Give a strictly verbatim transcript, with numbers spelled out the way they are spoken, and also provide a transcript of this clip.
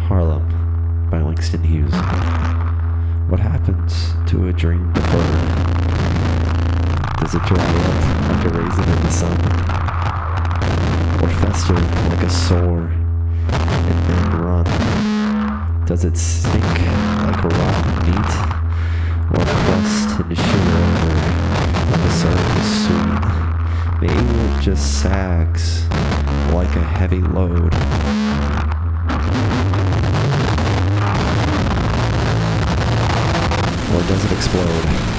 Harlem by Langston Hughes. What happens to a dream deferred? Does it dry up like a raisin in the sun? Or fester like a sore and then run? Does it stink like a rotten meat? Or crust and sugar over when the syrup is sweet? Maybe it just sags like a heavy load. Or does it explode?